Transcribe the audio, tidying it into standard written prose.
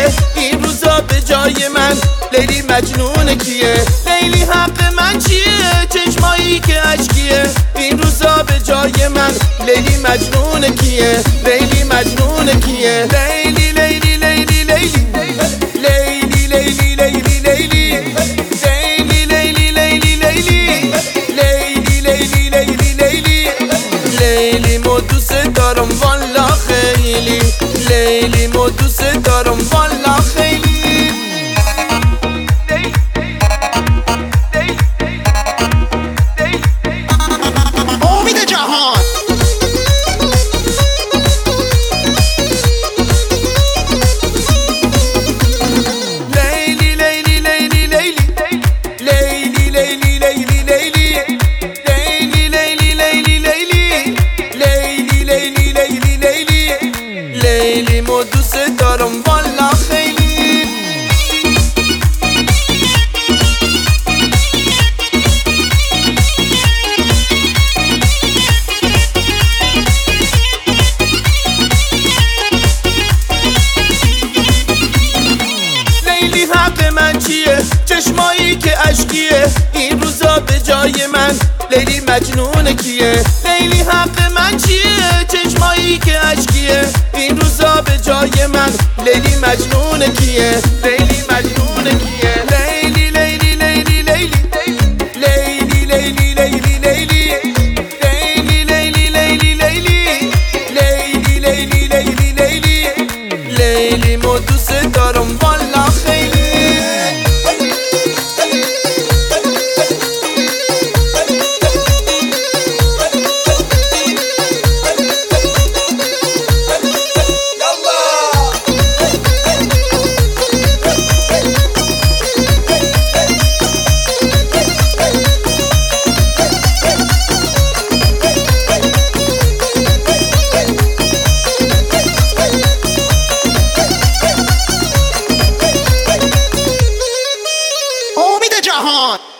کیه این روزا به جای من؟ لیلی مجنون کیه؟ لیلی حق من چیه؟ چشمایی که اشکیه این روزا به جای من؟ لیلی مجنون کیه؟ لیلی مجنون کیه؟ لیلی لیلی لیلی لیلی لیلی لیلی لیلی لیلی لیلی لیلی لیلی لیلی لیلی لیلی لیلی لیلی مو دوست دارم والا خیلی، لیلی مو دوست دارم والا خیلی. امید جهان لیلی لیلی لیلی لیلی لیلی لیلی لیلی لیلی لیلی لیلی لیلی لیلی لیلی لیلی لیلی لیلی لیلی مو دوست دارم والا خیلی. لیلی حق من چیه؟ چشمایی که اشکیه این روزا به جای من؟ لیلی مجنون کیه؟ لیلی حق من چیه؟ چشمایی که اشکیه این روزا به جای من؟ لیلی مجنون کیه؟ لیلی مجنون کیه؟ لیلی لیلی لیلی لیلی لیلی لیلی لیلی لیلی لیلی لیلی لیلی لیلی لیلی لیلی لیلی لیلی مو دوست دارم والا خیلی. امید جهان